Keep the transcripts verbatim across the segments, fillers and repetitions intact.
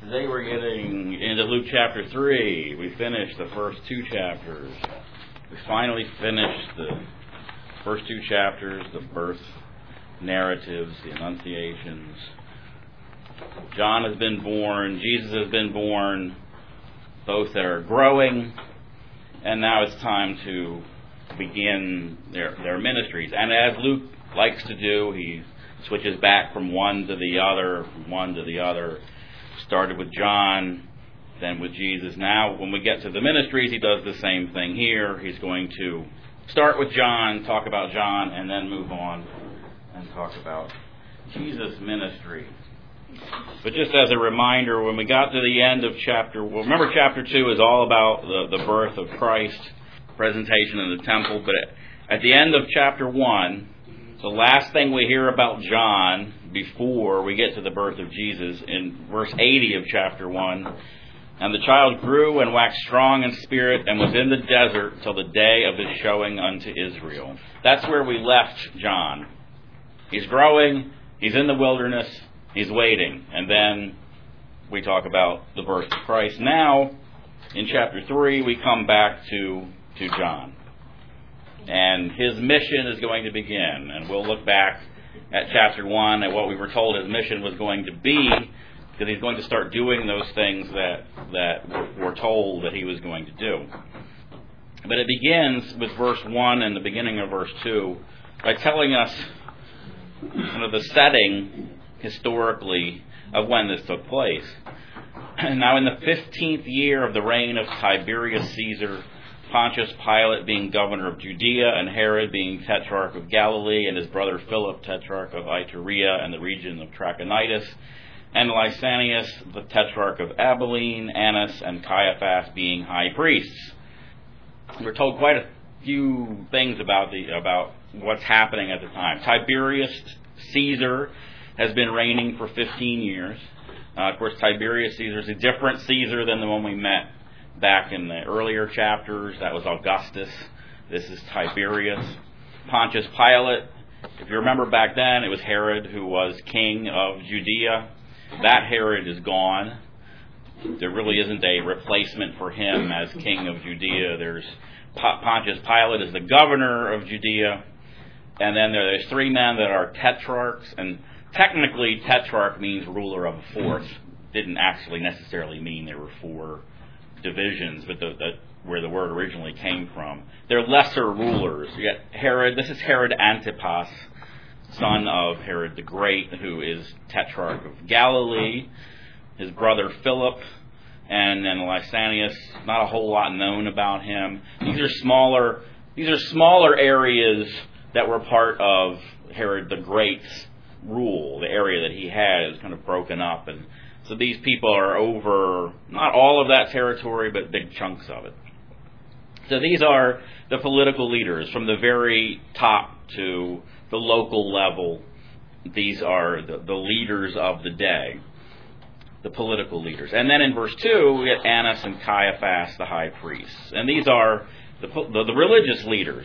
Today we're getting into Luke chapter three. We finished the first two chapters. We finally finished the first two chapters, the birth narratives, the annunciations. John has been born, Jesus has been born, both that are growing, and now it's time to begin their, their ministries. And as Luke likes to do, he switches back from one to the other, from one to the other. Started with John, then with Jesus. Now, when we get to the ministries, he does the same thing here. He's going to start with John, talk about John, and then move on and talk about Jesus' ministry. But just as a reminder, when we got to the end of chapter, well, remember chapter two is all about the, the birth of Christ, presentation in the temple. But at, at the end of chapter one, the last thing we hear about John before we get to the birth of Jesus, in verse eighty of chapter one, and the child grew and waxed strong in spirit and was in the desert till the day of his showing unto Israel. That's where we left John. He's growing, he's in the wilderness, he's waiting, and then we talk about the birth of Christ. Now, in chapter three, we come back to, to John. And his mission is going to begin. And we'll look back at chapter one at what we were told his mission was going to be, because he's going to start doing those things that, that we're told that he was going to do. But it begins with verse one and the beginning of verse two by telling us kind of the setting historically of when this took place. Now, in the fifteenth year of the reign of Tiberius Caesar, Pontius Pilate being governor of Judea, and Herod being tetrarch of Galilee, and his brother Philip tetrarch of Iturea and the region of Trachonitis, and Lysanias the tetrarch of Abilene, Annas and Caiaphas being high priests. We're told quite a few things about the about what's happening at the time. Tiberius Caesar has been reigning for fifteen years. Uh, of course, Tiberius Caesar is a different Caesar than the one we met back in the earlier chapters. That was Augustus. This is Tiberius. Pontius Pilate, if you remember back then, it was Herod who was king of Judea. That Herod is gone. There really isn't a replacement for him as king of Judea. There's Pontius Pilate is the governor of Judea. And then there's three men that are tetrarchs. And technically, tetrarch means ruler of a fourth. Didn't actually necessarily mean there were four divisions, but the, the, where the word originally came from. They're lesser rulers. You got Herod. This is Herod Antipas, son of Herod the Great, who is tetrarch of Galilee. His brother Philip, and then Lysanias. Not a whole lot known about him. These are smaller. These are smaller areas that were part of Herod the Great's rule. The area that he had is kind of broken up, and so these people are over, not all of that territory, but big chunks of it. So these are the political leaders from the very top to the local level. These are the, the leaders of the day, the political leaders. And then in verse two, we get Annas and Caiaphas, the high priests. And these are the, the, the religious leaders.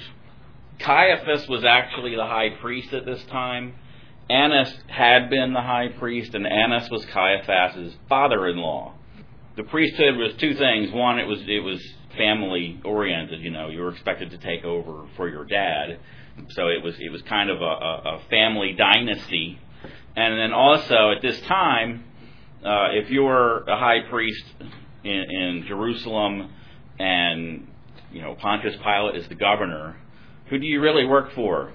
Caiaphas was actually the high priest at this time. Annas had been the high priest, and Annas was Caiaphas' father-in-law. The priesthood was two things. One, it was it was family-oriented. You know, you were expected to take over for your dad, so it was it was kind of a, a, a family dynasty. And then also at this time, uh, if you were a high priest in, in Jerusalem, and you know Pontius Pilate is the governor, who do you really work for?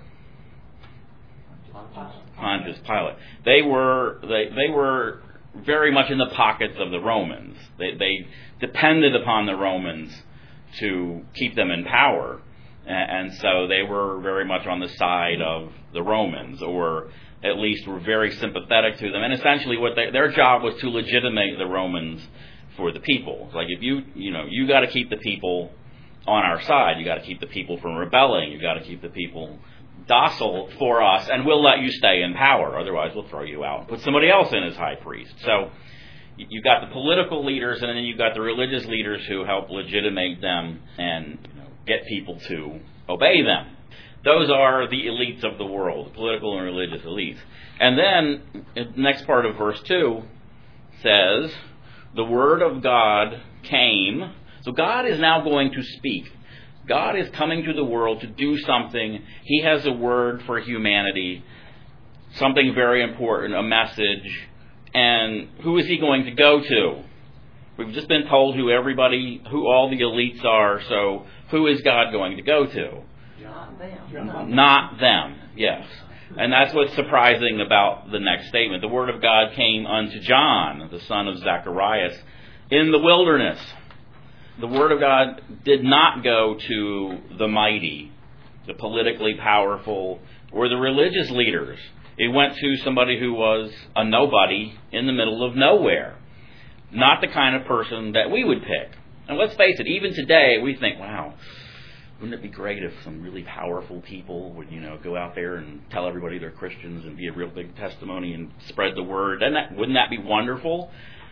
Pontius Pilate. They were they they were very much in the pockets of the Romans. They they depended upon the Romans to keep them in power, and so they were very much on the side of the Romans, or at least were very sympathetic to them. And essentially, what they, their job was to legitimate the Romans for the people. Like if you you know you got to keep the people on our side. You got to keep the people from rebelling. You got to keep the people docile for us, and we'll let you stay in power. Otherwise, we'll throw you out and put somebody else in as high priest. So you've got the political leaders, and then you've got the religious leaders who help legitimate them and you know, get people to obey them. Those are the elites of the world, the political and religious elites. And then the next part of verse two says, the Word of God came. So God is now going to speak. God is coming to the world to do something. He has a word for humanity, something very important, a message. And who is he going to go to? We've just been told who everybody, who all the elites are, so who is God going to go to? Not them. Not them, yes. And that's what's surprising about the next statement. The Word of God came unto John, the son of Zacharias, in the wilderness. The Word of God did not go to the mighty, the politically powerful, or the religious leaders. It went to somebody who was a nobody in the middle of nowhere. Not the kind of person that we would pick. And let's face it, even today we think, wow, wouldn't it be great if some really powerful people would, you know, go out there and tell everybody they're Christians and be a real big testimony and spread the word? And that, wouldn't that be wonderful?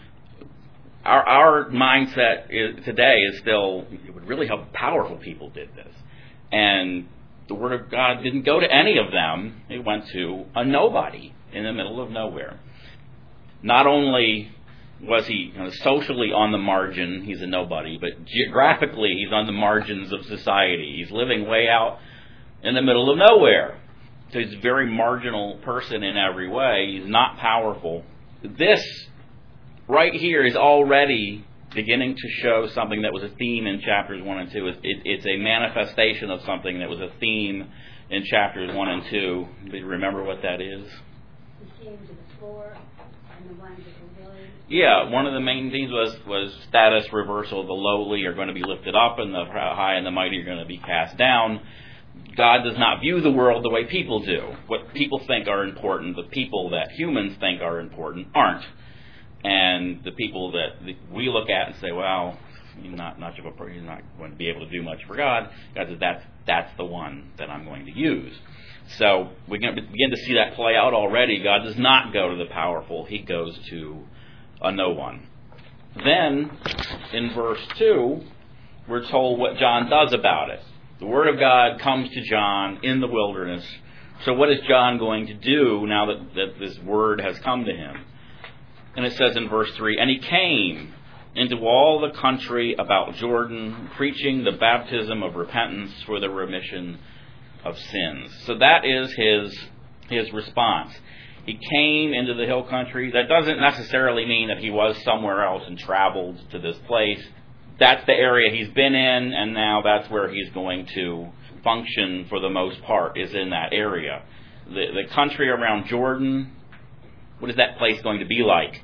Our, our mindset is, today is still, it would really help if powerful people did this. And the Word of God didn't go to any of them. It went to a nobody in the middle of nowhere. Not only was he kind of socially on the margin, he's a nobody, but geographically he's on the margins of society. He's living way out in the middle of nowhere. So he's a very marginal person in every way. He's not powerful. This right here is already beginning to show something that was a theme in chapters one and two. It, it, it's a manifestation of something that was a theme in chapters one and two. Do you remember what that is? He came to the floor and the ones that were willing. Yeah, one of the main themes was, was status reversal. The lowly are going to be lifted up and the high and the mighty are going to be cast down. God does not view the world the way people do. What people think are important, the people that humans think are important aren't. And the people that we look at and say, well, you're not much of a, you're not going to be able to do much for God, God says, that's, that's the one that I'm going to use. So we can begin to see that play out already. God does not go to the powerful. He goes to a no one. Then, in verse two, we're told what John does about it. The Word of God comes to John in the wilderness. So what is John going to do now that, that this Word has come to him? And it says in verse three, and he came into all the country about Jordan, preaching the baptism of repentance for the remission of sins. So that is his his response. He came into the hill country. That doesn't necessarily mean that he was somewhere else and traveled to this place. That's the area he's been in, and now that's where he's going to function for the most part, is in that area. The, the country around Jordan, what is that place going to be like?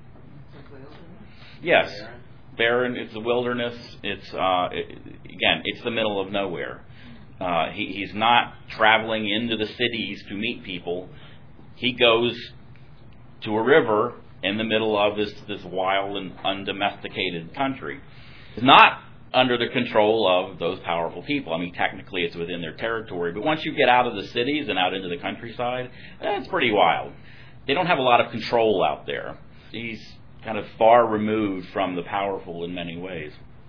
Yes, barren. It's the wilderness. It's uh, it, again, it's the middle of nowhere. Uh, he, he's not traveling into the cities to meet people. He goes to a river in the middle of this, this wild and undomesticated country. It's not under the control of those powerful people. I mean, technically it's within their territory, but once you get out of the cities and out into the countryside, eh, it's pretty wild. They don't have a lot of control out there. He's kind of far removed from the powerful in many ways.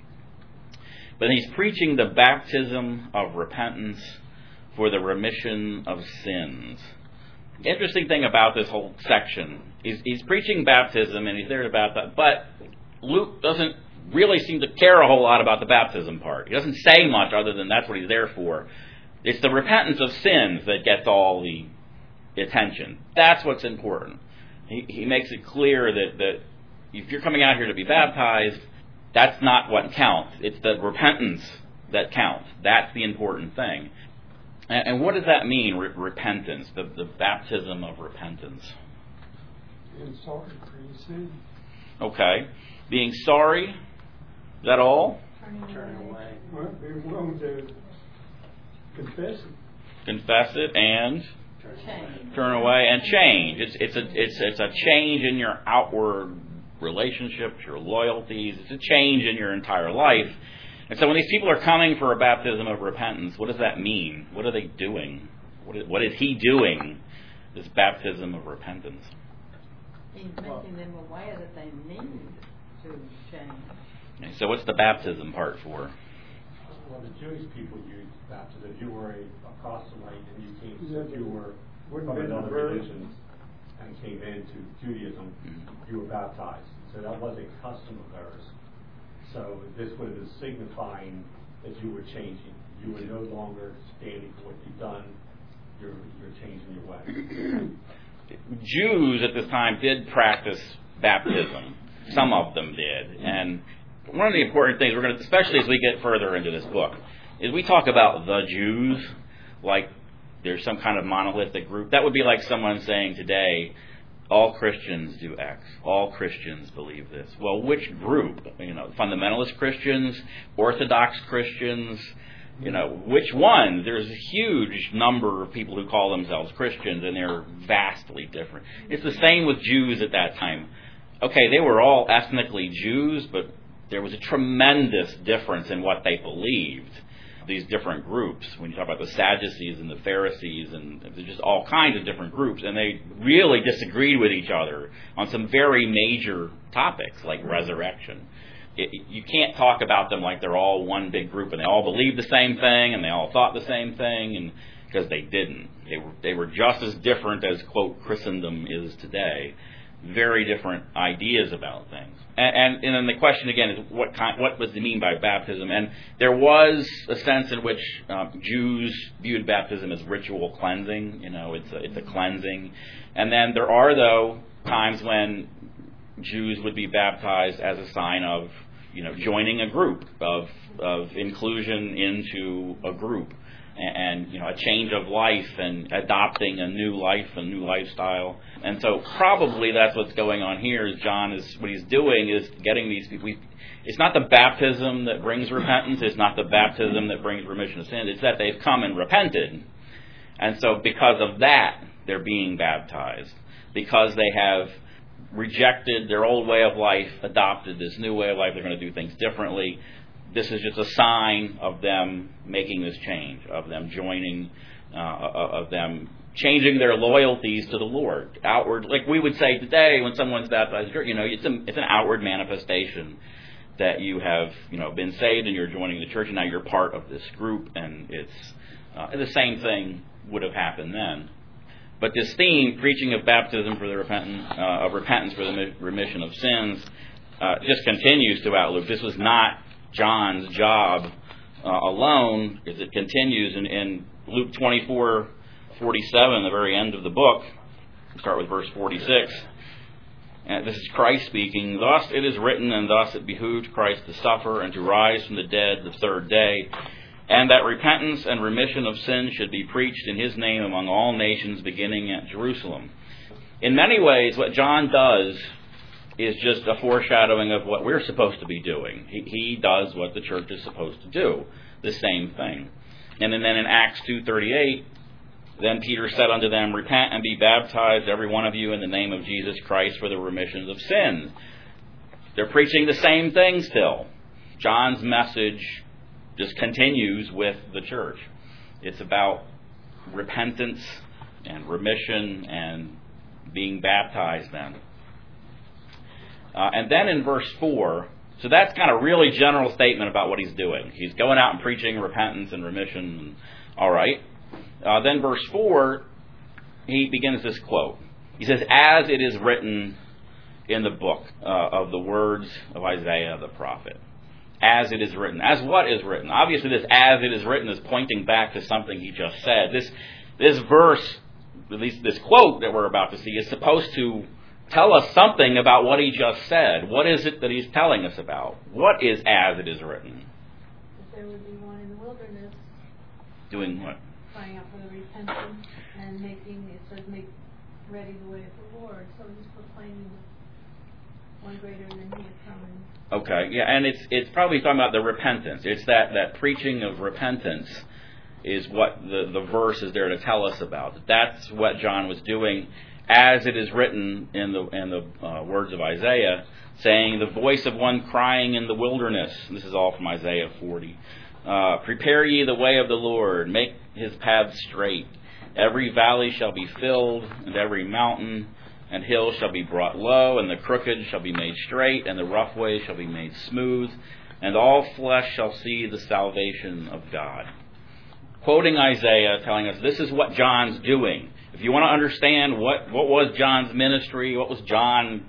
But he's preaching the baptism of repentance for the remission of sins. The interesting thing about this whole section is he's preaching baptism and he's there about that, but Luke doesn't really seem to care a whole lot about the baptism part. He doesn't say much other than that's what he's there for. It's the repentance of sins that gets all the attention. That's what's important. He, he makes it clear that, that if you're coming out here to be baptized, that's not what counts. It's the repentance that counts. That's the important thing. And, and what does that mean, re- repentance, the, the baptism of repentance? Being sorry for your sin. Okay. Being sorry, is that all? Turn away. Well, being willing to confess it. Confess it and Change. turn away and change. It's it's a it's it's a change in your outward relationships, your loyalties. It's a change in your entire life. And so when these people are coming for a baptism of repentance, what does that mean? What are they doing? What is, what is he doing, this baptism of repentance? He's making them aware that they need to change. Okay, so what's the baptism part for? Well, the Jewish people used baptism. If you were a, a proselyte and you came, if you were from another religion and came into Judaism, mm-hmm. you were baptized. So that was a custom of theirs. So this would have been signifying that you were changing. You were no longer standing for what you've done. You're, you're changing your way. Jews at this time did practice baptism. Some of them did. And one of the important things, we're going to, especially as we get further into this book, is we talk about the Jews like there's some kind of monolithic group. That would be like someone saying today, all Christians do X. All Christians believe this. Well, which group? You know, fundamentalist Christians, Orthodox Christians, you know, which one? There's a huge number of people who call themselves Christians, and they're vastly different. It's the same with Jews at that time. Okay, they were all ethnically Jews, but there was a tremendous difference in what they believed. These different groups, when you talk about the Sadducees and the Pharisees, and there's just all kinds of different groups, and they really disagreed with each other on some very major topics like resurrection. It, you can't talk about them like they're all one big group and they all believed the same thing and they all thought the same thing, and because they didn't. They were they were just as different as, quote, Christendom is today. Very different ideas about things. And, and, and then the question again is what kind, what does it mean by baptism? And there was a sense in which um, Jews viewed baptism as ritual cleansing. You know, it's a, it's a cleansing. And then there are, though, times when Jews would be baptized as a sign of, you know, joining a group, of of inclusion into a group, and, and you know, a change of life and adopting a new life, a new lifestyle. And so probably that's what's going on here. Is John is what he's doing is getting these people. It's not the baptism that brings repentance. It's not the baptism that brings remission of sins. It's that they've come and repented, and so because of that, they're being baptized, because they have rejected their old way of life, adopted this new way of life. They're going to do things differently. This is just a sign of them making this change, of them joining, uh, of them changing their loyalties to the Lord. Outward, like we would say today when someone's baptized, you know, it's, a, it's an outward manifestation that you have, you know, been saved and you're joining the church and now you're part of this group, and it's uh, the same thing would have happened then. But this theme, preaching of baptism for the repentance, uh, of repentance for the remission of sins, uh, just continues throughout Luke. This was not John's job uh, alone, as it continues in, in Luke twenty-four forty-seven, the very end of the book. We'll start with verse forty-six. And this is Christ speaking. Thus it is written, and thus it behooved Christ to suffer and to rise from the dead the third day, and that repentance and remission of sins should be preached in his name among all nations, beginning at Jerusalem. In many ways, what John does is just a foreshadowing of what we're supposed to be doing. He, he does what the church is supposed to do, the same thing. And then in Acts two thirty-eight, then Peter said unto them, Repent and be baptized, every one of you, in the name of Jesus Christ for the remission of sins. They're preaching the same thing still. John's message just continues with the church. It's about repentance and remission and being baptized then. Uh, and then in verse four, so that's kind of really general statement about what he's doing. He's going out and preaching repentance and remission. And, all right. Uh, then verse four, he begins this quote. He says, as it is written in the book uh, of the words of Isaiah the prophet. As it is written. As what is written? Obviously this as it is written is pointing back to something he just said. This this verse, at least this quote that we're about to see, is supposed to tell us something about what he just said. What is it that he's telling us about? What is as it is written? That there would be one in the wilderness. Doing what? Crying out for the repentance and making, it says, make ready the way of the Lord. So he's proclaiming one greater than he is coming. Okay, yeah, and it's it's probably talking about the repentance. It's that, that preaching of repentance is what the, the verse is there to tell us about. That's what John was doing, as it is written in the in the uh, words of Isaiah, saying, the voice of one crying in the wilderness. This is all from Isaiah forty. Uh, Prepare ye the way of the Lord, make his paths straight. Every valley shall be filled, and every mountain and hill shall be brought low, and the crooked shall be made straight, and the rough way shall be made smooth, and all flesh shall see the salvation of God. Quoting Isaiah, telling us this is what John's doing. If you want to understand what, what was John's ministry, what was John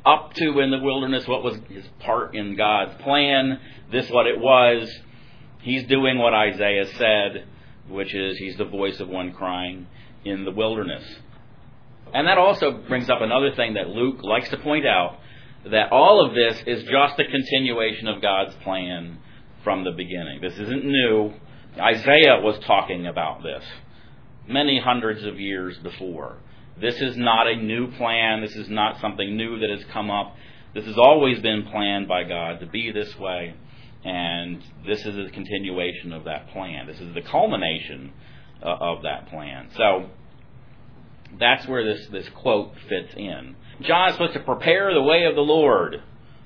up to in the wilderness, what was his part in God's plan. This what it was. He's doing what Isaiah said, which is he's the voice of one crying in the wilderness. And that also brings up another thing that Luke likes to point out, that all of this is just a continuation of God's plan from the beginning. This isn't new. Isaiah was talking about this many hundreds of years before. This is not a new plan. This is not something new that has come up. This has always been planned by God to be this way, and this is a continuation of that plan. This is the culmination uh, of that plan. So that's where this, this quote fits in. John is supposed to prepare the way of the Lord.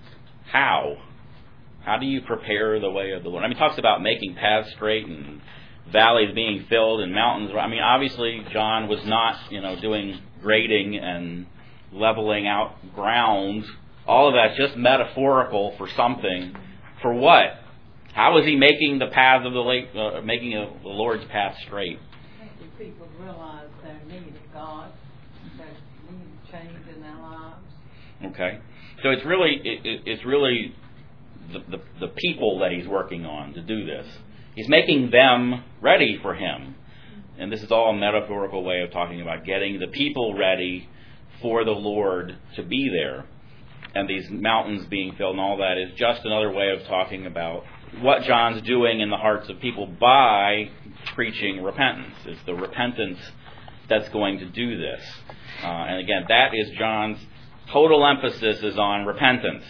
How? How do you prepare the way of the Lord? I mean, he talks about making paths straight and valleys being filled and mountains. I mean, obviously, John was not, you know, doing grading and leveling out ground. All of that's just metaphorical for something. For what? How is he making the path of the lake, uh, making a, the Lord's path straight? I think the people realize their need of God, their need of change in their lives. Okay, so it's really it, it, it's really the, the the people that he's working on to do this. He's making them ready for him. And this is all a metaphorical way of talking about getting the people ready for the Lord to be there. And these mountains being filled and all that is just another way of talking about what John's doing in the hearts of people by preaching repentance. It's the repentance that's going to do this. Uh, and again, that is John's total emphasis is on repentance.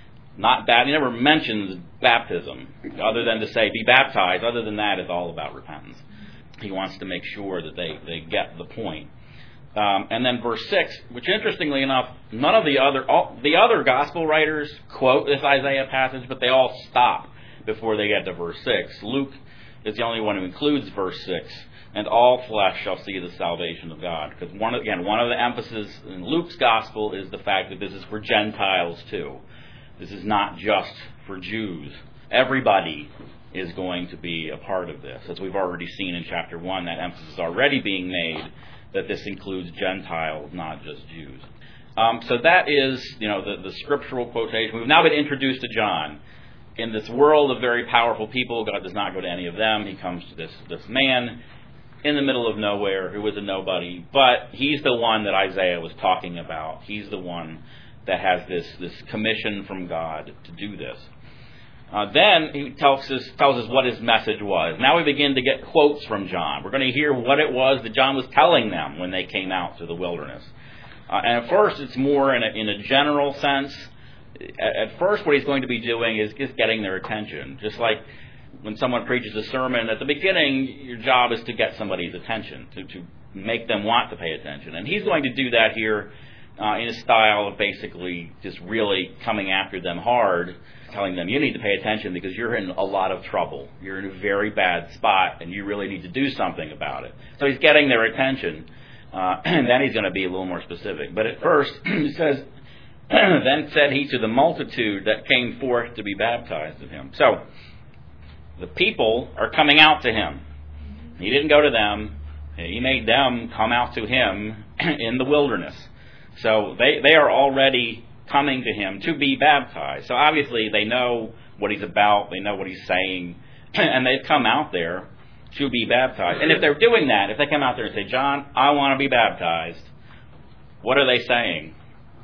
Not bad. He never mentions baptism, other than to say, be baptized. Other than that, it's all about repentance. He wants to make sure that they, they get the point. Um, and then verse six, which interestingly enough, none of the other all, the other gospel writers quote this Isaiah passage, but they all stop before they get to verse six. Luke is the only one who includes verse six, and all flesh shall see the salvation of God. Because one again, one of the emphasis in Luke's gospel is the fact that this is for Gentiles too. This is not just for Jews. Everybody is going to be a part of this. As we've already seen in chapter one, that emphasis is already being made that this includes Gentiles, not just Jews. Um, so that is, you know, the, the scriptural quotation. We've now been introduced to John. In this world of very powerful people, God does not go to any of them. He comes to this, this man in the middle of nowhere who was a nobody. But he's the one that Isaiah was talking about. He's the one that has this, this commission from God to do this. Uh, then he tells us, tells us what his message was. Now we begin to get quotes from John. We're going to hear what it was that John was telling them when they came out to the wilderness. Uh, and at first it's more in a, in a general sense. At, at first what he's going to be doing is just getting their attention. Just like when someone preaches a sermon, at the beginning your job is to get somebody's attention, to, to make them want to pay attention. And he's going to do that here uh, in a style of basically just really coming after them hard, telling them, you need to pay attention because you're in a lot of trouble. You're in a very bad spot, and you really need to do something about it. So he's getting their attention, uh, and then he's going to be a little more specific. But at first, he says, then said he to the multitude that came forth to be baptized of him. So the people are coming out to him. He didn't go to them. He made them come out to him in the wilderness. So they, they are already coming to him to be baptized. So obviously they know what he's about, they know what he's saying, and they've come out there to be baptized. And if they're doing that, if they come out there and say, John, I want to be baptized, what are they saying?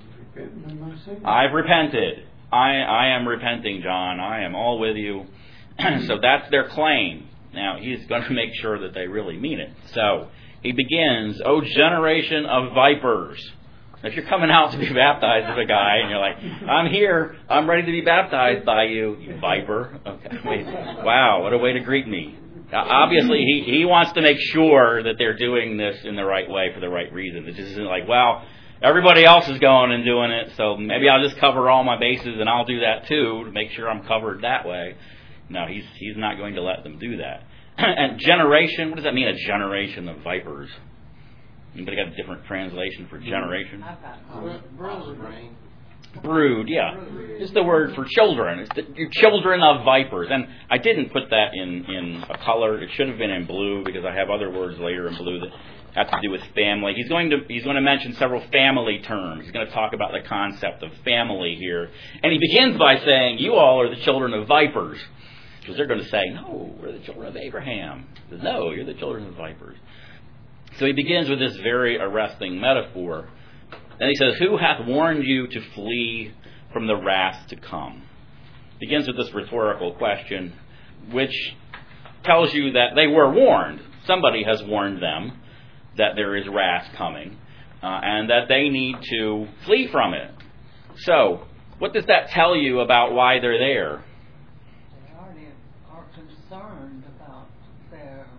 I've repented. I, I am repenting, John. I am all with you. So that's their claim. Now, he's going to make sure that they really mean it. So he begins, O generation of vipers. If you're coming out to be baptized with a guy and you're like, I'm here, I'm ready to be baptized by you, you viper. Okay, wait. Wow, what a way to greet me. Now, obviously, he, he wants to make sure that they're doing this in the right way for the right reason. It just isn't like, well, everybody else is going and doing it, so maybe I'll just cover all my bases and I'll do that too to make sure I'm covered that way. No, he's he's not going to let them do that. And generation, what does that mean, a generation of vipers? Anybody got a different translation for generation? I've got brood. Brood, yeah. It's the word for children. It's the, you're children of vipers. And I didn't put that in, in a color. It should have been in blue because I have other words later in blue that have to do with family. He's going to he's going to mention several family terms. He's going to talk about the concept of family here. And he begins by saying, you all are the children of vipers. Because they're going to say, no, we're the children of Abraham. He says, no, you're the children of vipers. So he begins with this very arresting metaphor. And he says, who hath warned you to flee from the wrath to come? Begins with this rhetorical question, which tells you that they were warned. Somebody has warned them that there is wrath coming, uh, and that they need to flee from it. So, what does that tell you about why they're there? They already are concerned about their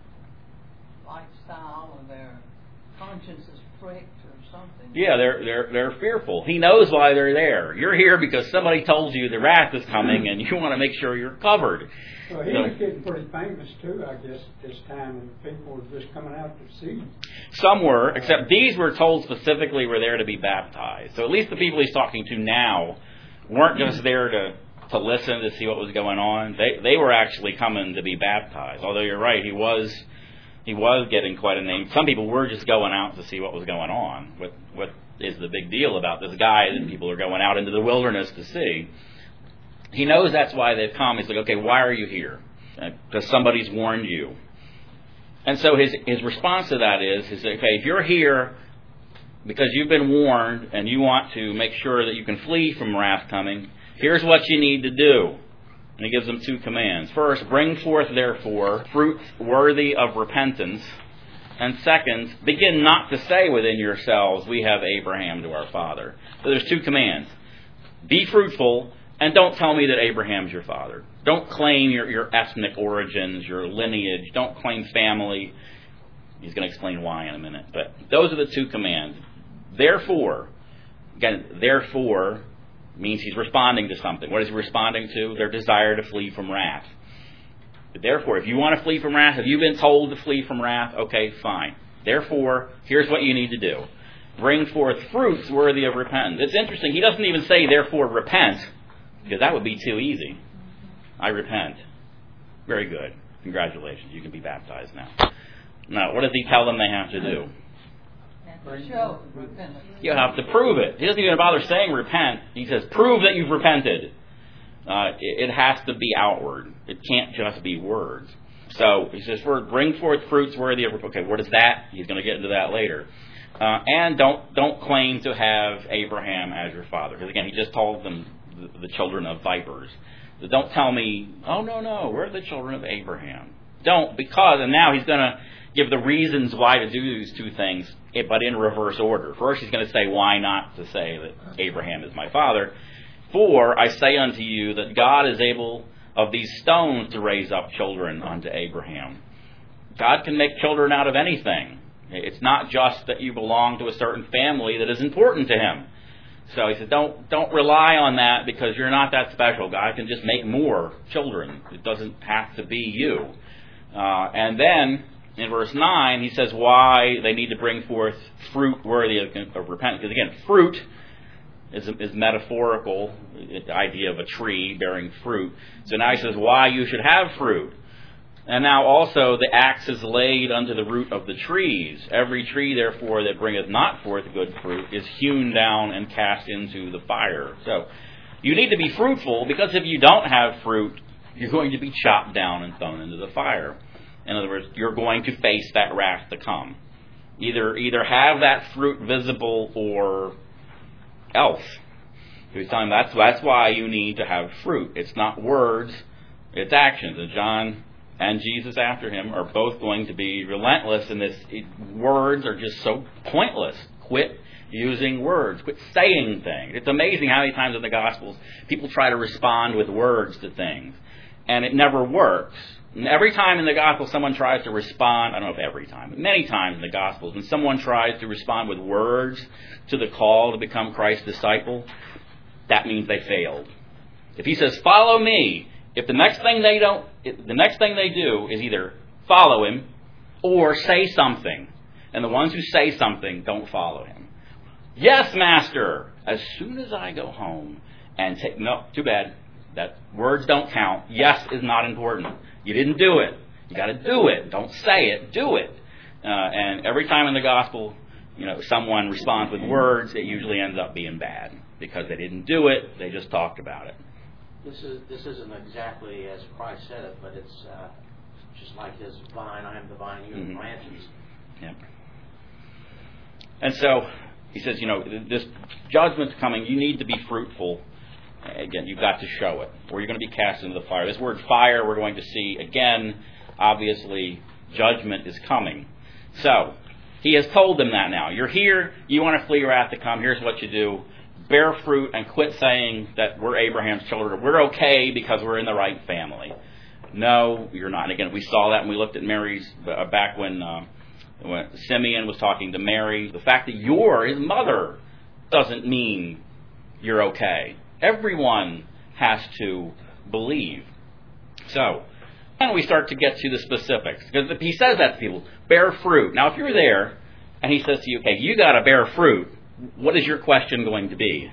lifestyle or their conscience is pricked or something. Yeah, they're they're they're fearful. He knows why they're there. You're here because somebody told you the wrath is coming, and you want to make sure you're covered. Well, he So- was getting pretty famous too, I guess, at this time, and people were just coming out to see him. Some were, except these were told specifically were there to be baptized. So at least the people he's talking to now weren't just there to, to listen to see what was going on. They they were actually coming to be baptized. Although you're right, he was he was getting quite a name. Some people were just going out to see what was going on. What what is the big deal about this guy that people are going out into the wilderness to see? He knows that's why they've come. He's like, okay, why are you here? Because somebody's warned you. And so his his response to that is, is okay, if you're here because you've been warned and you want to make sure that you can flee from wrath coming, here's what you need to do. And he gives them two commands. First, bring forth, therefore, fruit worthy of repentance. And second, begin not to say within yourselves, we have Abraham to our father. So there's two commands. Be fruitful, and don't tell me that Abraham's your father. Don't claim your, your ethnic origins, your lineage. Don't claim family. He's going to explain why in a minute. But those are the two commands. Therefore, again, therefore means he's responding to something. What is he responding to? Their desire to flee from wrath. But therefore, if you want to flee from wrath, have you been told to flee from wrath? Okay, fine. Therefore, here's what you need to do. Bring forth fruits worthy of repentance. It's interesting. He doesn't even say, therefore, repent, because that would be too easy. I repent. Very good. Congratulations. You can be baptized now. Now, what does he tell them they have to do? And to show repentance. You have to prove it. He doesn't even bother saying repent. He says, prove that you've repented. Uh, it, it has to be outward. It can't just be words. So he says, bring forth fruits worthy of repentance. Okay, what is that? He's going to get into that later. Uh, and don't don't claim to have Abraham as your father. Because again, he just told them the, the children of vipers. So don't tell me, oh, no, no, we're the children of Abraham. Don't, because, and now he's going to give the reasons why to do these two things, but in reverse order. First, he's going to say why not to say that Abraham is my father. For I say unto you that God is able of these stones to raise up children unto Abraham. God can make children out of anything. It's not just that you belong to a certain family that is important to him. So he said, don't don't rely on that because you're not that special. God can just make more children. It doesn't have to be you. Uh, and then in verse nine, he says why they need to bring forth fruit worthy of, of repentance. Because again, fruit is, is metaphorical, the idea of a tree bearing fruit. So now he says why you should have fruit. And now also the axe is laid unto the root of the trees. Every tree, therefore, that bringeth not forth good fruit is hewn down and cast into the fire. So you need to be fruitful, because if you don't have fruit, you're going to be chopped down and thrown into the fire. In other words, you're going to face that wrath to come. Either either have that fruit visible or else. He's telling them that's, that's why you need to have fruit. It's not words, it's actions. And John and Jesus after him are both going to be relentless in this. It, words are just so pointless. Quit using words. Quit saying things. It's amazing how many times in the Gospels people try to respond with words to things. And it never works. And every time in the Gospel someone tries to respond, I don't know if every time, but many times in the Gospels, when someone tries to respond with words to the call to become Christ's disciple, that means they failed. If he says, follow me, if the next thing they don't, the next thing they do is either follow him or say something, and the ones who say something don't follow him. Yes, Master. As soon as I go home and take no, too bad. That words don't count. Yes is not important. You didn't do it. You got to do it. Don't say it. Do it. Uh, and every time in the gospel, you know, someone responds with words, it usually ends up being bad because they didn't do it, they just talked about it. This is this isn't exactly as Christ said it, but it's uh, just like his vine. I am the vine, you are Mm-hmm. the branches. Yeah. And so he says, you know, this judgment's coming. You need to be fruitful. Again, you've got to show it, or you're going to be cast into the fire. This word fire, we're going to see again. Obviously, judgment is coming. So he has told them that now. You're here. You want to flee wrath to come. Here's what you do. Bear fruit and quit saying that we're Abraham's children. We're okay because we're in the right family. No, you're not. And again, we saw that when we looked at Mary's, uh, back when, uh, when Simeon was talking to Mary. The fact that you're his mother doesn't mean you're okay. Everyone has to believe. So, and we start to get to the specifics. Because he says that to people. Bear fruit. Now, if you're there and he says to you, okay, you got to bear fruit, what is your question going to be?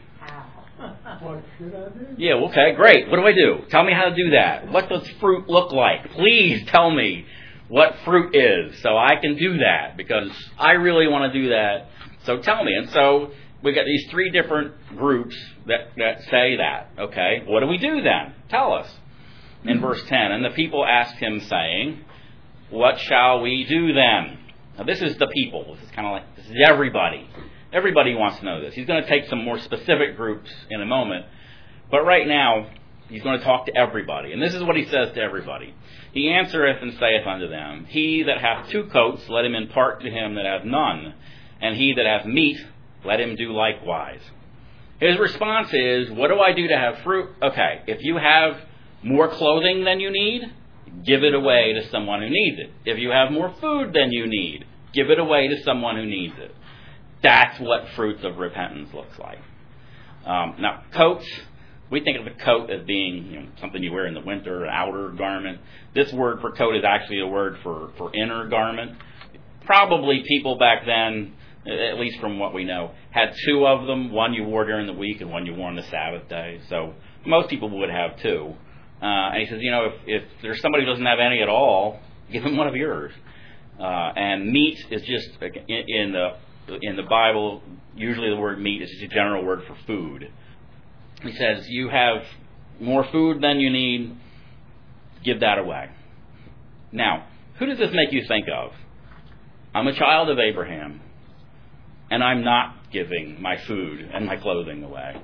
What should I do? Yeah, okay, great. What do I do? Tell me how to do that. What does fruit look like? Please tell me what fruit is so I can do that because I really want to do that. So tell me. And so we got these three different groups that, that say that. Okay, what do we do then? Tell us. In verse ten, and the people asked him saying, what shall we do then? Now this is the people. This is kind of like, this is everybody. Everybody wants to know this. He's going to take some more specific groups in a moment. But right now, he's going to talk to everybody. And this is what he says to everybody. He answereth and saith unto them, he that hath two coats, let him impart to him that hath none. And he that hath meat, let him do likewise. His response is, what do I do to have fruit? Okay, if you have more clothing than you need, give it away to someone who needs it. If you have more food than you need, give it away to someone who needs it. That's what fruits of repentance looks like. Um, now, coats, we think of the coat as being, you know, something you wear in the winter, an outer garment. This word for coat is actually a word for, for inner garment. Probably people back then, at least from what we know, had two of them. One you wore during the week and one you wore on the Sabbath day. So most people would have two. Uh, and he says, you know, if, if there's somebody who doesn't have any at all, give them one of yours. Uh, and meat is just, in, in the in the Bible, usually the word meat is just a general word for food. He says, you have more food than you need, give that away. Now, who does this make you think of? I'm a child of Abraham, and I'm not giving my food and my clothing away.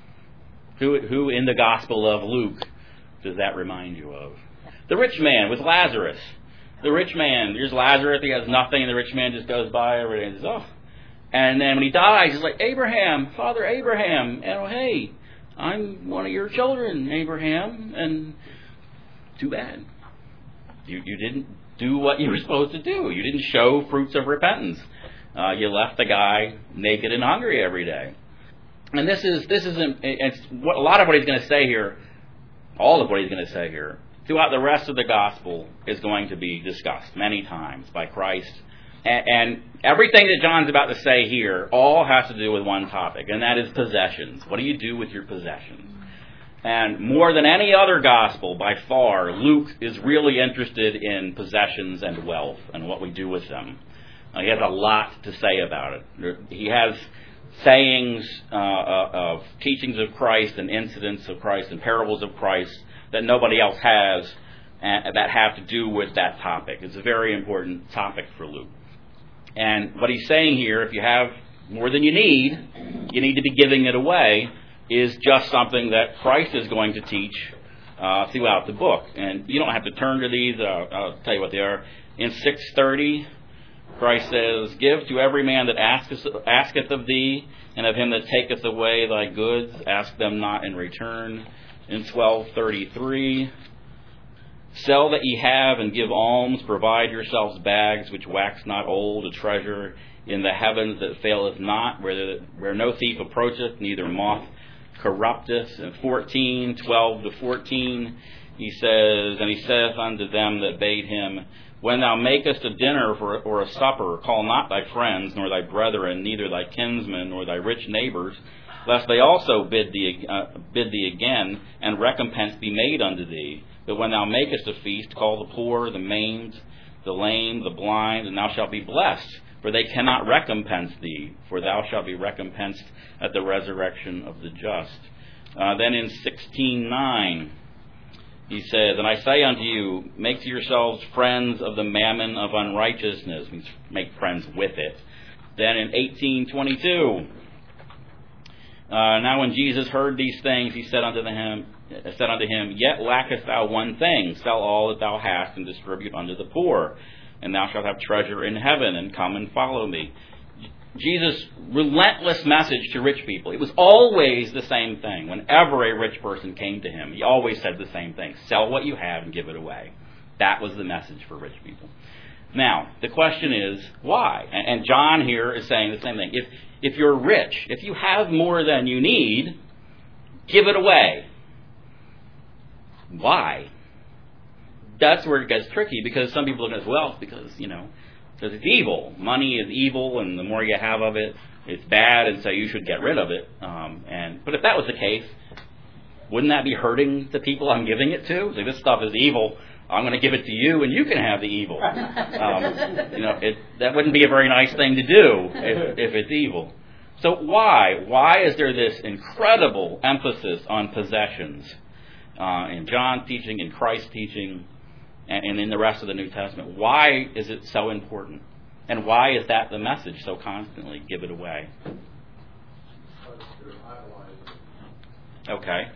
Who, who in the Gospel of Luke does that remind you of? The rich man with Lazarus. The rich man, here's Lazarus, he has nothing, and the rich man just goes by every day and says, oh. And then when he dies, he's like, Abraham, Father Abraham, and oh, hey, I'm one of your children, Abraham, and too bad. You, you didn't do what you were supposed to do. You didn't show fruits of repentance. Uh, you left the guy naked and hungry every day. And this is this isn't it's what a lot of what he's going to say here, all of what he's going to say here, throughout the rest of the gospel is going to be discussed many times by Christ. And, and everything that John's about to say here all has to do with one topic, and that is possessions. What do you do with your possessions? And more than any other gospel, by far, Luke is really interested in possessions and wealth and what we do with them. Uh, he has a lot to say about it. He has sayings uh, of teachings of Christ and incidents of Christ and parables of Christ that nobody else has and that have to do with that topic. It's a very important topic for Luke. And what he's saying here, if you have more than you need, you need to be giving it away, is just something that Christ is going to teach uh, throughout the book. And you don't have to turn to these. Uh, I'll tell you what they are. In six thirty, Christ says, give to every man that asketh, asketh of thee, and of him that taketh away thy goods, ask them not in return. In twelve thirty-three, sell that ye have and give alms, provide yourselves bags which wax not old, a treasure in the heavens that faileth not, where, the, where no thief approacheth, neither moth corrupteth. And fourteen, twelve to fourteen, he says, and he saith unto them that bade him, when thou makest a dinner for, or a supper, call not thy friends, nor thy brethren, neither thy kinsmen, nor thy rich neighbors, lest they also bid thee, uh, bid thee again, and recompense be made unto thee. But when thou makest a feast, call the poor, the maimed, the lame, the blind, and thou shalt be blessed, for they cannot recompense thee, for thou shalt be recompensed at the resurrection of the just. Uh, then in sixteen nine, he says, and I say unto you, make to yourselves friends of the mammon of unrighteousness, means make friends with it. Then in eighteen twenty-two, uh, now when Jesus heard these things, he said unto him, said unto him, yet lackest thou one thing, sell all that thou hast and distribute unto the poor, and thou shalt have treasure in heaven, and come and follow me. Jesus' relentless message to rich people, it was always the same thing. Whenever a rich person came to him, he always said the same thing. Sell what you have and give it away. That was the message for rich people. Now, the question is, why? And John here is saying the same thing. If, if you're rich, if you have more than you need, give it away. Why? That's where it gets tricky, because some people look at wealth because, you know, because it's evil. Money is evil, and the more you have of it, it's bad, and so you should get rid of it. Um, and but if that was the case, wouldn't that be hurting the people I'm giving it to? Like, this stuff is evil. I'm going to give it to you, and you can have the evil. Um, you know, it, that wouldn't be a very nice thing to do if, if it's evil. So why? Why is there this incredible emphasis on possessions uh, in John's teaching, in Christ's teaching, and, and in the rest of the New Testament? Why is it so important? And why is that the message so constantly? Give it away. Okay.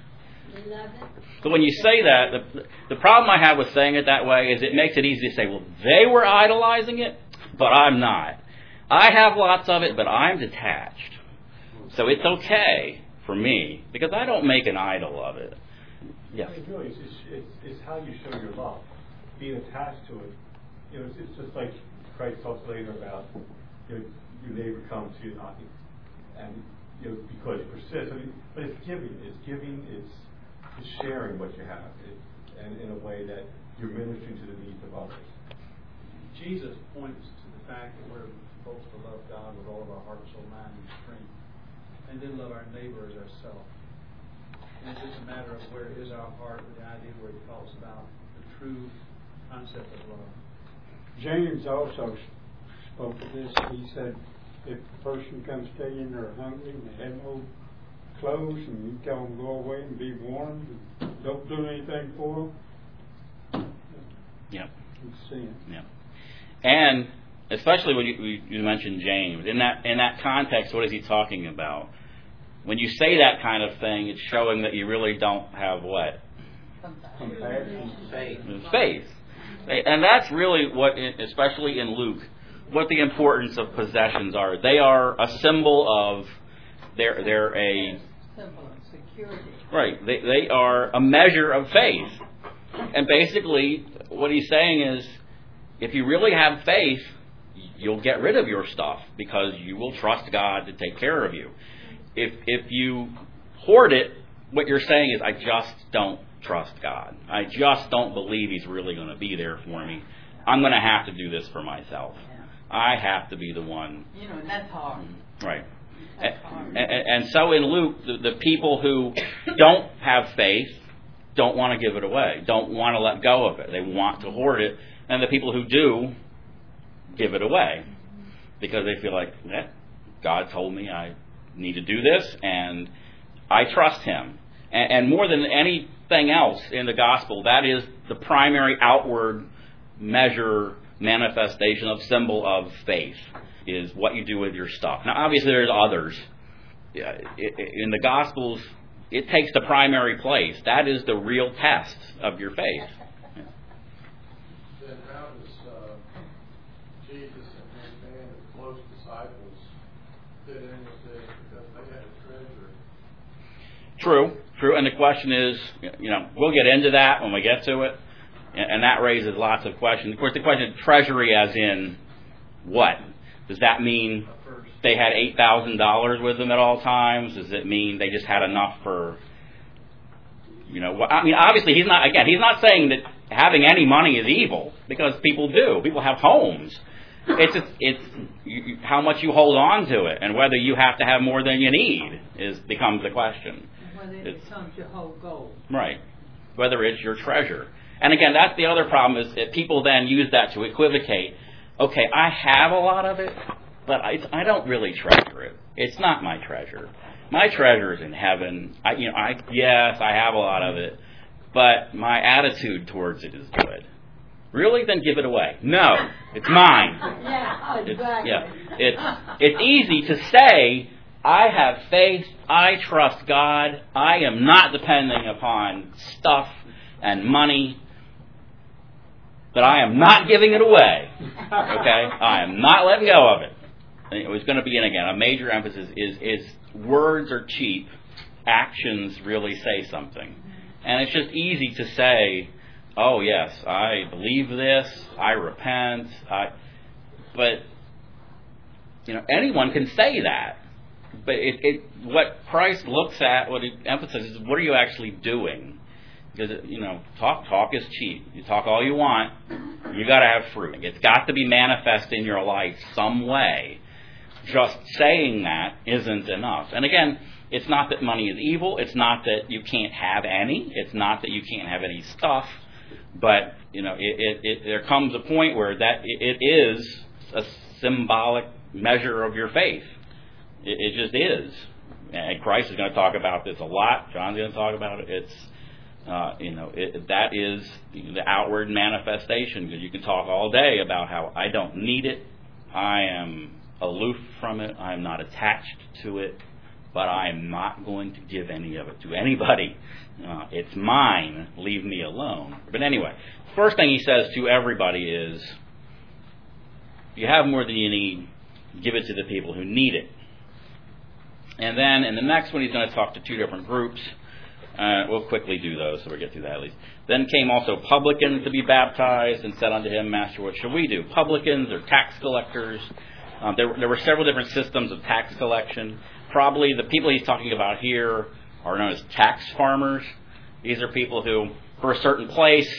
So when you say that, the, the problem I have with saying it that way is it makes it easy to say, well, they were idolizing it, but I'm not. I have lots of it, but I'm detached. So it's okay for me, because I don't make an idol of it. Yes. I mean, really, it's, it's, it's how you show your love. Being attached to it. You know, it's, it's just like Christ talks later about, you know, your neighbor comes to you knocking, and you know, because you persist. I mean, but it's giving. It's giving. It's, it's sharing what you have, it, and in a way that you're ministering to the needs of others. Jesus points to the fact that we're supposed to love God with all of our heart, soul, mind, and strength, and then love our neighbor as ourselves. And it's just a matter of where is our heart, with the idea where he talks about the true concept of love. James also spoke of this. He said, if a person comes to you and they're hungry and they have no clothes, and you tell them go away and be warm, and don't do anything for them, Yep. it's sin. Yep. And especially when you, you mentioned James, in that in that context, what is he talking about? When you say that kind of thing, it's showing that you really don't have what? Compassion. Faith. Faith. And that's really what, especially in Luke, what the importance of possessions are. They are a symbol of, they're, they're a... Symbol of security. Right. They, they are a measure of faith. And basically, what he's saying is, if you really have faith, you'll get rid of your stuff, because you will trust God to take care of you. If if you hoard it, what you're saying is, I just don't trust God. I just don't believe He's really going to be there for me. I'm going to have to do this for myself. Yeah. I have to be the one. You know, that's hard. Right. That's hard. And, and, and so in Luke, the, the people who don't have faith don't want to give it away, don't want to let go of it. They want to hoard it. And the people who do give it away because they feel like, eh, God told me I need to do this, and I trust Him. And, and more than anything else in the gospel, that is the primary outward measure, manifestation of symbol of faith, is what you do with your stuff. Now, obviously, there's others. In the Gospels, it takes the primary place. That is the real test of your faith. Then how does uh, Jesus and his band of close disciples fit in with this? Because they had a treasury. True, true. And the question is, you know, we'll get into that when we get to it. And that raises lots of questions. Of course, the question is treasury as in what? Does that mean they had eight thousand dollars with them at all times? Does it mean they just had enough for, you know, I mean, obviously he's not, again, he's not saying that having any money is evil, because people do. People have homes. It's just, it's you, how much you hold on to it, and whether you have to have more than you need is becomes the question. Whether it It's, becomes your whole goal. right. Whether it's your treasure. And again, that's the other problem, is that people then use that to equivocate. Okay, I have a lot of it, but I, I don't really treasure it. It's not my treasure. My treasure is in heaven. I, you know, I yes, I have a lot of it, but my attitude towards it is good. Really? Then give it away. No, it's mine. Yeah, It's, exactly. yeah, it's it's easy to say, I have faith, I trust God, I am not depending upon stuff and money, but I am not giving it away. Okay? I am not letting go of it. And it was going to be, and again, a major emphasis is, is words are cheap, actions really say something. And it's just easy to say, oh yes, I believe this, I repent, I, but, you know, anyone can say that. But it, it, what Christ looks at, what he emphasizes, is what are you actually doing? Because, you know, talk talk is cheap. You talk all you want, you got to have fruit. It's got to be manifest in your life some way. Just saying that isn't enough. And again, it's not that money is evil. It's not that you can't have any. It's not that you can't have any stuff. But, you know, it, it, it, there comes a point where that it, it is a symbolic measure of your faith. It, it just is. And Christ is going to talk about this a lot. John's going to talk about it. It's, uh, you know, it, that is the outward manifestation. Because you can talk all day about how I don't need it. I am aloof from it. I am not attached to it. But I am not going to give any of it to anybody. Uh, it's mine. Leave me alone. But anyway, first thing he says to everybody is, if you have more than you need, give it to the people who need it. And then in the next one, he's going to talk to two different groups. Uh, we'll quickly do those, so we'll get through that at least. Then came also publicans to be baptized, and said unto him, Master, what shall we do? Publicans or tax collectors. Um, there, there were several different systems of tax collection. Probably the people he's talking about here are known as tax farmers. These are people who, for a certain place,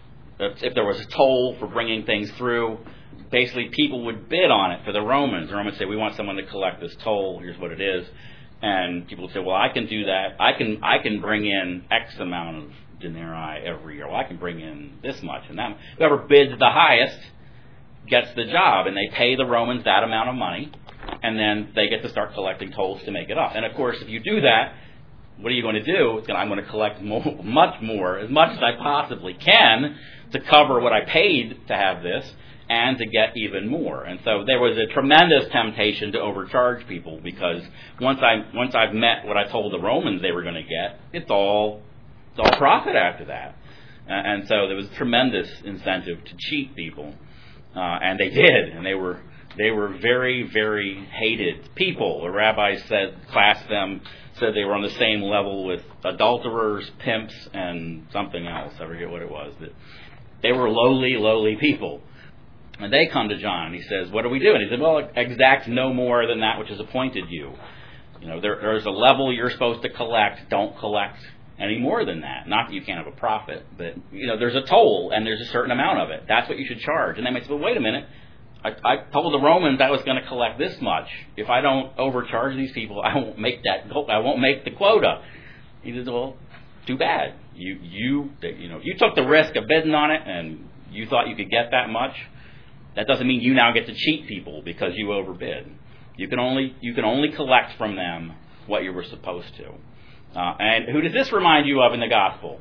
if there was a toll for bringing things through, basically people would bid on it for the Romans. The Romans say, we want someone to collect this toll, here's what it is. And people would say, well, I can do that. I can I can bring in X amount of denarii every year. Well, I can bring in this much and that. Whoever bids the highest gets the job, and they pay the Romans that amount of money, and then they get to start collecting tolls to make it up. And of course, if you do that, what are you going to do? It's going, I'm going to collect more, much more, as much as I possibly can, to cover what I paid to have this, and to get even more. And so there was a tremendous temptation to overcharge people, because once I once I've met what I told the Romans they were going to get, it's all it's all profit after that. Uh, and so there was tremendous incentive to cheat people, uh, and they did, and they were they were very very hated people. The rabbis said classed them said they were on the same level with adulterers, pimps, and something else. I forget what it was. That they were lowly lowly people. And they come to John, and he says, what do we do? And he said, well, exact no more than that which is appointed you. You know, there, there's a level you're supposed to collect. Don't collect any more than that. Not that you can't have a profit, but, you know, there's a toll, and there's a certain amount of it. That's what you should charge. And they might say, well, wait a minute. I, I told the Romans I was going to collect this much. If I don't overcharge these people, I won't make that. I won't make the quota. He says, well, too bad. You, you, you know, you took the risk of bidding on it, and you thought you could get that much. That doesn't mean you now get to cheat people because you overbid. You can only you can only collect from them what you were supposed to. Uh, and who does this remind you of in the gospel?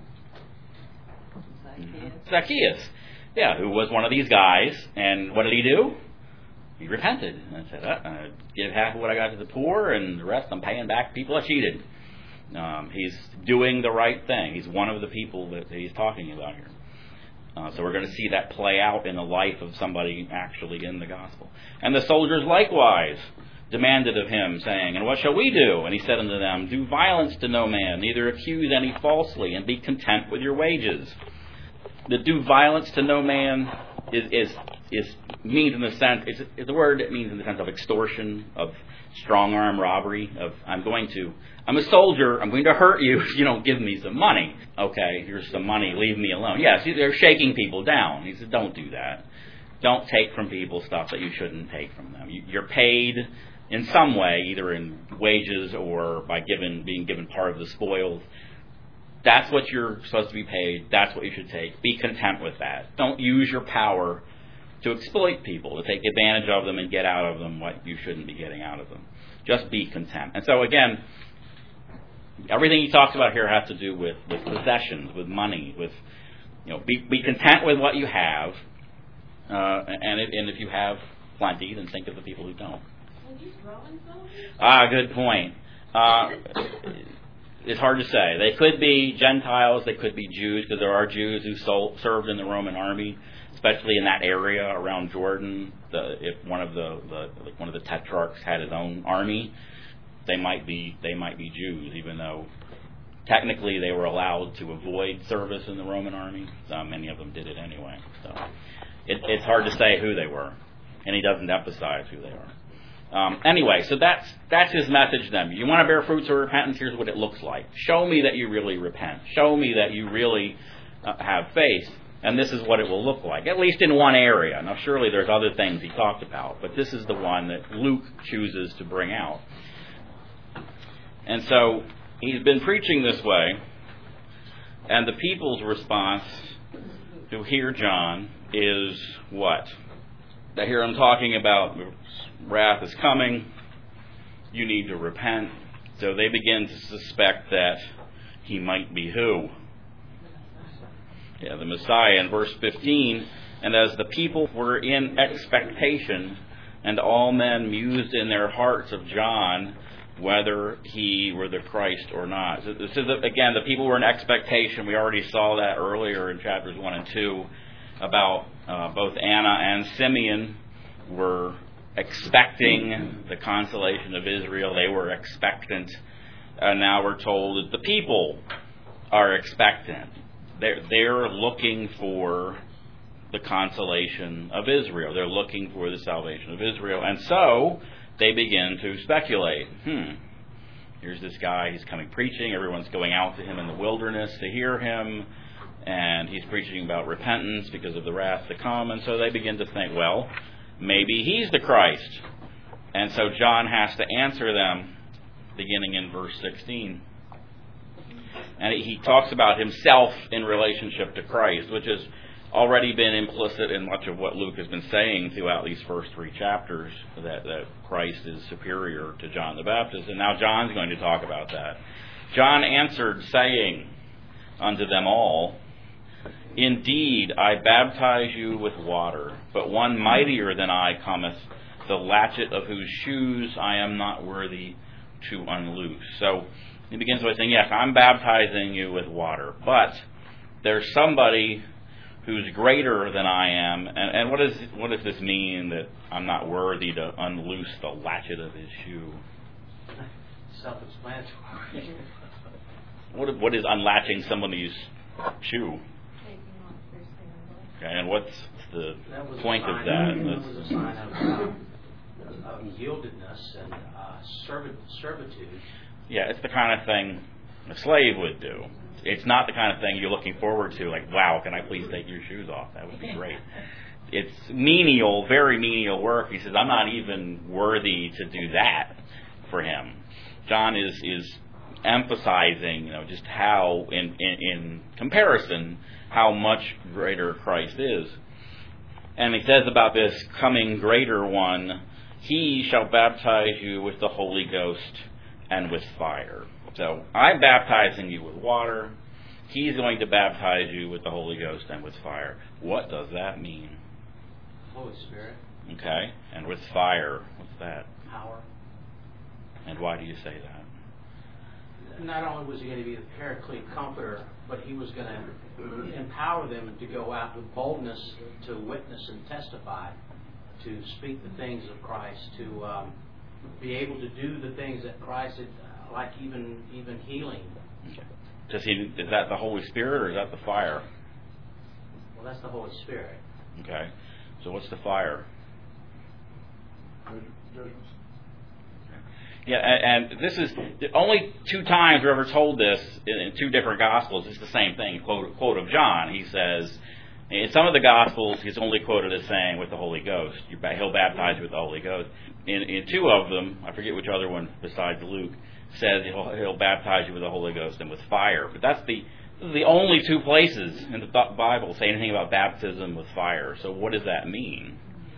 Zacchaeus. Zacchaeus. Yeah, who was one of these guys. And what did he do? He repented. And said, uh, uh, give half of what I got to the poor, and the rest I'm paying back people I cheated. Um, he's doing the right thing. He's one of the people that he's talking about here. Uh, so we're going to see that play out in the life of somebody actually in the gospel. And the soldiers likewise demanded of him, saying, and what shall we do? And he said unto them, do violence to no man, neither accuse any falsely, and be content with your wages. The do violence to no man is is, is means in the sense, it's, it's a word that means in the sense of extortion, of strong arm robbery, of I'm going to, I'm a soldier, I'm going to hurt you if you don't give me some money. Okay, here's some money, leave me alone. Yes, they're shaking people down. He said, don't do that. Don't take from people stuff that you shouldn't take from them. You're paid in some way, either in wages or by given being given part of the spoils. That's what you're supposed to be paid. That's what you should take. Be content with that. Don't use your power to exploit people, to take advantage of them and get out of them what you shouldn't be getting out of them. Just be content. And so again, everything he talks about here has to do with, with possessions, with money, with, you know, be, be content with what you have, uh, and, it, and if you have plenty, then think of the people who don't. Ah, good point. Uh, it's hard to say. They could be Gentiles, they could be Jews, because there are Jews who sold, served in the Roman army, especially in that area around Jordan. The, if one of the, the like one of the tetrarchs had his own army, they might be they might be Jews, even though technically they were allowed to avoid service in the Roman army. Uh, many of them did it anyway. So it, it's hard to say who they were, and he doesn't emphasize who they are. Um, anyway, so that's that's his message to them. You want to bear fruits of repentance? Here's what it looks like. Show me that you really repent. Show me that you really uh, have faith, and this is what it will look like, at least in one area. Now, surely there's other things he talked about, but this is the one that Luke chooses to bring out. And so he's been preaching this way, and the people's response to hear John is what? They hear him talking about wrath is coming, you need to repent. So they begin to suspect that he might be who? Yeah, the Messiah. In verse fifteen, and as the people were in expectation, and all men mused in their hearts of John, whether he were the Christ or not. So this is, again, the people were in expectation. We already saw that earlier in chapters one and two about uh, both Anna and Simeon were expecting the consolation of Israel. They were expectant. And now we're told that the people are expectant. They're, they're looking for the consolation of Israel. They're looking for the salvation of Israel. And so they begin to speculate. Hmm, here's this guy, he's coming preaching. Everyone's going out to him in the wilderness to hear him. And he's preaching about repentance because of the wrath to come. And so they begin to think, well, maybe he's the Christ. And so John has to answer them, beginning in verse sixteen. And he talks about himself in relationship to Christ, which has already been implicit in much of what Luke has been saying throughout these first three chapters, that, that Christ is superior to John the Baptist. And now John's going to talk about that. John answered, saying unto them all, Indeed, I baptize you with water, but one mightier than I cometh, the latchet of whose shoes I am not worthy to unloose. So he begins by saying, yes, I'm baptizing you with water, but there's somebody who's greater than I am. And, and what, is, what does this mean, that I'm not worthy to unloose the latchet of his shoe? Self-explanatory. What, what is unlatching somebody's shoe? Okay, and what's the point of that? That was a sign of, uh, of yieldedness and uh, servit- servitude. Yeah, it's the kind of thing a slave would do. It's not the kind of thing you're looking forward to, like, wow, can I please take your shoes off? That would be great. It's menial, very menial work. He says, I'm not even worthy to do that for him. John is is emphasizing, you know, just how, in, in, in comparison, how much greater Christ is. And he says about this coming greater one, he shall baptize you with the Holy Ghost and with fire. So I'm baptizing you with water. He's going to baptize you with the Holy Ghost and with fire. What does that mean? Holy Spirit. Okay. And with fire, what's that? Power. And why do you say that? Not only was he going to be the Paraclete Comforter, but he was going to empower them to go out with boldness to witness and testify, to speak the things of Christ, to um, be able to do the things that Christ had, like even even healing. Okay. Does he? Is that the Holy Spirit or is that the fire? Well, that's the Holy Spirit. Okay. So what's the fire? Yeah, and, and this is the only two times we're ever told this in, in two different Gospels. It's the same thing. Quote, quote of John. He says, in some of the Gospels, he's only quoted as saying with the Holy Ghost. He'll baptize you with the Holy Ghost. In, in two of them, I forget which other one besides Luke, says he'll, he'll baptize you with the Holy Ghost and with fire. But that's the the only two places in the Bible say anything about baptism with fire. So what does that mean?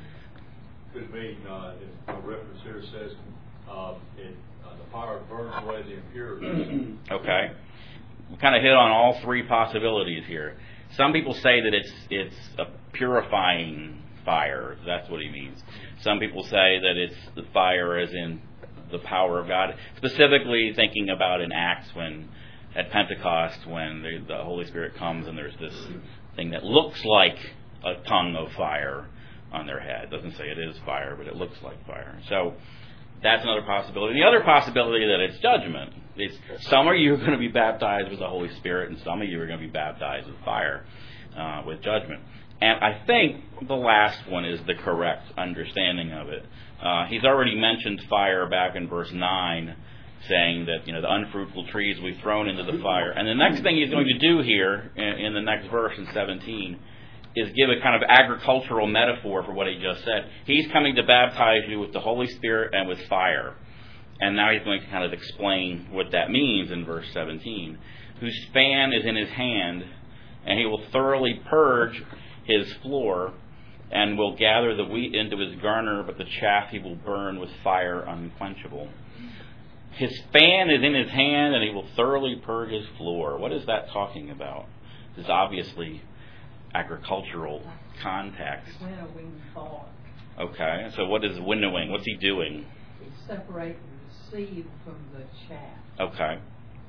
Could mean, uh, if the reference here says uh, it, uh, the fire burns away the impurities. Okay. We kind of hit on all three possibilities here. Some people say that it's it's a purifying fire. That's what he means. Some people say that it's the fire as in the power of God. Specifically thinking about in Acts when at Pentecost when the, the Holy Spirit comes and there's this thing that looks like a tongue of fire on their head. It doesn't say it is fire, but it looks like fire. So that's another possibility. The other possibility that it's judgment. It's, some of you are going to be baptized with the Holy Spirit, and some of you are going to be baptized with fire, uh, with judgment. And I think the last one is the correct understanding of it. Uh, he's already mentioned fire back in verse nine, saying that, you know, the unfruitful trees will be thrown into the fire. And the next thing he's going to do here in, in the next verse in seventeen is give a kind of agricultural metaphor for what he just said. He's coming to baptize you with the Holy Spirit and with fire. And now he's going to kind of explain what that means in verse seventeen. Whose fan is in his hand, and he will thoroughly purge his floor, and will gather the wheat into his garner, but the chaff he will burn with fire unquenchable. His fan is in his hand, and he will thoroughly purge his floor. What is that talking about? This is obviously agricultural context. Winnowing fork. Okay, so what is winnowing? What's he doing? He's separating the seed from the chaff. Okay.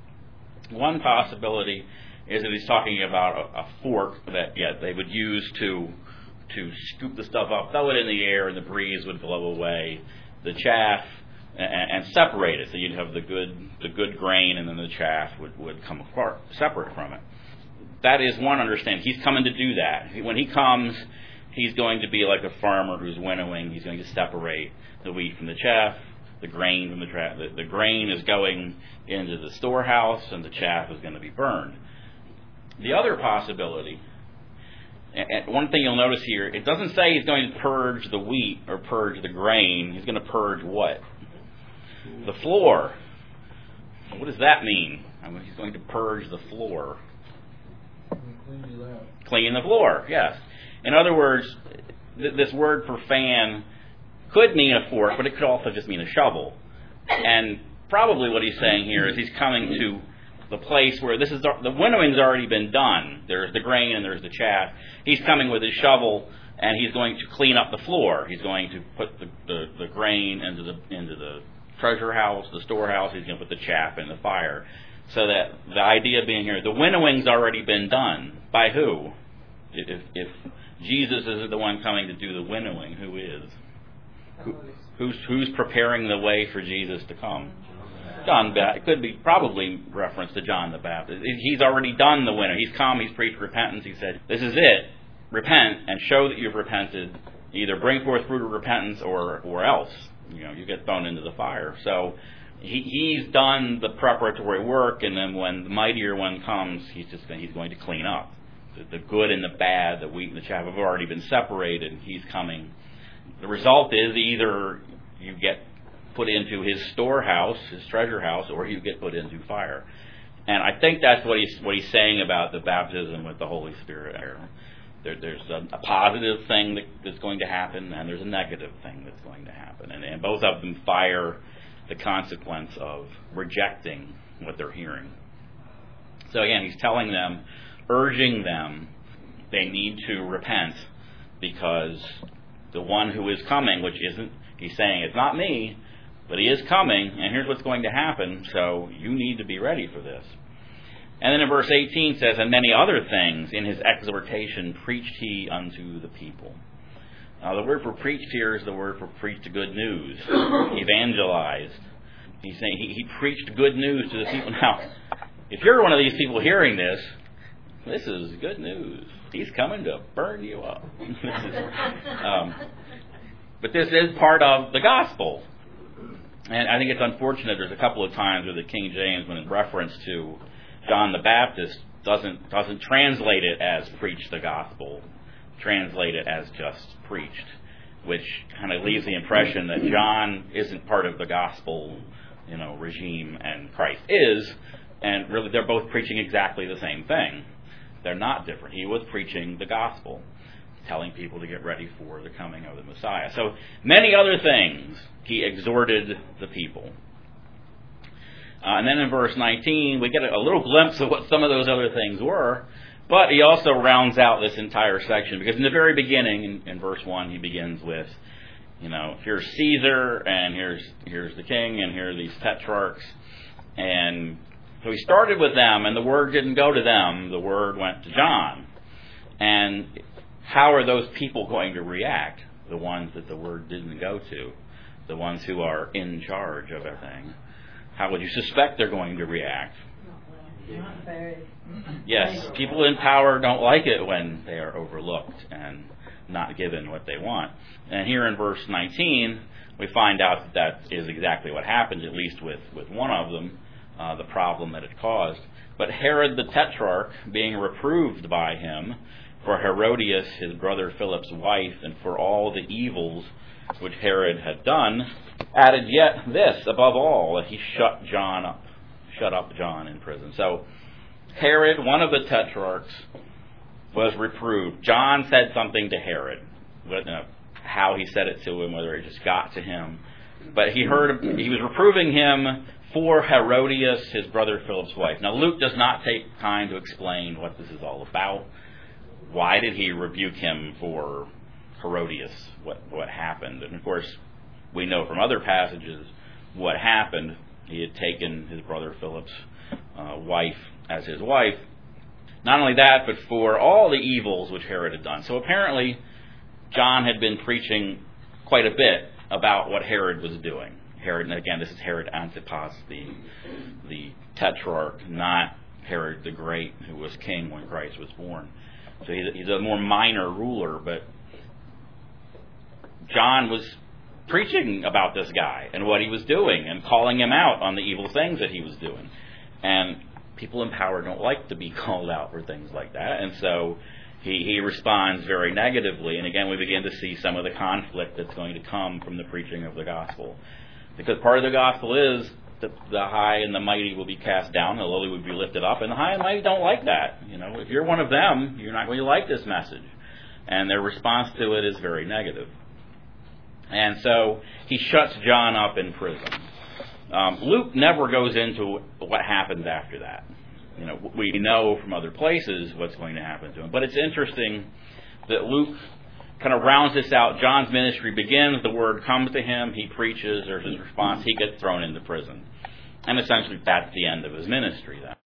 One possibility is that he's talking about a, a fork that yeah, they would use to to scoop the stuff up, throw it in the air, and the breeze would blow away the chaff and, and separate it. So you'd have the good the good grain, and then the chaff would, would come apart, separate from it. That is one understanding. He's coming to do that. When he comes, he's going to be like a farmer who's winnowing. He's going to separate the wheat from the chaff, the grain from the chaff. The, the grain is going into the storehouse, and the chaff is going to be burned. The other possibility, and one thing you'll notice here, it doesn't say he's going to purge the wheat or purge the grain. He's going to purge what? The floor. What does that mean? I mean, he's going to purge the floor. Clean it out. Clean the floor, yes. In other words, th- this word for fan could mean a fork, but it could also just mean a shovel. And probably what he's saying here is he's coming to the place where this is the winnowing's already been done. There's the grain and there's the chaff. He's coming with his shovel, and he's going to clean up the floor. He's going to put the, the, the grain into the into the treasure house, the storehouse. He's going to put the chaff in the fire. So that the idea being here, the winnowing's already been done. By who? If, if Jesus isn't the one coming to do the winnowing, who is? Who, who's who's preparing the way for Jesus to come? John. It could be probably reference to John the Baptist. He's already done the winnow. He's come. He's preached repentance. He said, "This is it. Repent and show that you've repented. Either bring forth fruit of repentance, or or else, you know, you get thrown into the fire." So he, he's done the preparatory work, and then when the mightier one comes, he's just he's going to clean up. The, the good and the bad, the wheat and the chaff have already been separated. He's coming. The result is either you get put into his storehouse, his treasure house, or you get put into fire. And I think that's what he's what he's saying about the baptism with the Holy Spirit. There, there's a, a positive thing that, that's going to happen, and there's a negative thing that's going to happen. And, and both of them fire the consequence of rejecting what they're hearing. So again, he's telling them, urging them, they need to repent, because the one who is coming, which isn't, he's saying, it's not me, but he is coming, and here's what's going to happen, so you need to be ready for this. And then in verse eighteen says, and many other things in his exhortation preached he unto the people. Now the word for preached here is the word for preached good news, evangelized. He's saying he, he preached good news to the people. Now, if you're one of these people hearing this, this is good news. He's coming to burn you up. This is, um, but this is part of the gospel. And I think it's unfortunate there's a couple of times where the King James, when in reference to John the Baptist, doesn't doesn't translate it as preach the gospel, translate it as just preached, which kind of leaves the impression that John isn't part of the gospel you know, regime and Christ is, and really they're both preaching exactly the same thing. They're not different. He was preaching the gospel, telling people to get ready for the coming of the Messiah. So many other things he exhorted the people. Uh, and then in verse nineteen, we get a, a little glimpse of what some of those other things were, but he also rounds out this entire section, because in the very beginning, in, in verse one, he begins with, you know, here's Caesar, and here's here's the king, and here are these tetrarchs. And so he started with them, and the word didn't go to them. The word went to John. And how are those people going to react? The ones that the word didn't go to, the ones who are in charge of everything. How would you suspect they're going to react? Not very. Yes, people in power don't like it when they are overlooked and not given what they want. And here in verse nineteen, we find out that that is exactly what happened, at least with, with one of them, uh, the problem that it caused. But Herod the Tetrarch, being reproved by him for Herodias, his brother Philip's wife, and for all the evils which Herod had done, added yet this above all, that he shut John up, shut up John in prison. So Herod, one of the tetrarchs, was reproved. John said something to Herod. Uh, how he said it to him, whether it just got to him. But he heard he was reproving him for Herodias, his brother Philip's wife. Now Luke does not take time to explain what this is all about. Why did he rebuke him for Herodias? What what happened? And of course, we know from other passages what happened. He had taken his brother Philip's uh, wife as his wife. Not only that, but for all the evils which Herod had done. So apparently, John had been preaching quite a bit about what Herod was doing. Herod, and again, this is Herod Antipas, the the tetrarch, not Herod the Great, who was king when Christ was born. So he's a, he's a more minor ruler, but John was preaching about this guy and what he was doing and calling him out on the evil things that he was doing. And people in power don't like to be called out for things like that, and so he, he responds very negatively. And again, we begin to see some of the conflict that's going to come from the preaching of the gospel. Because part of the gospel is that the high and the mighty will be cast down, the lowly will be lifted up, and the high and mighty don't like that. You know, if you're one of them, you're not going to like this message. And their response to it is very negative. And so he shuts John up in prison. Um, Luke never goes into what happens after that. You know, we know from other places what's going to happen to him. But it's interesting that Luke kind of rounds this out. John's ministry begins, the word comes to him, he preaches, there's his response, he gets thrown into prison. And essentially that's the end of his ministry then.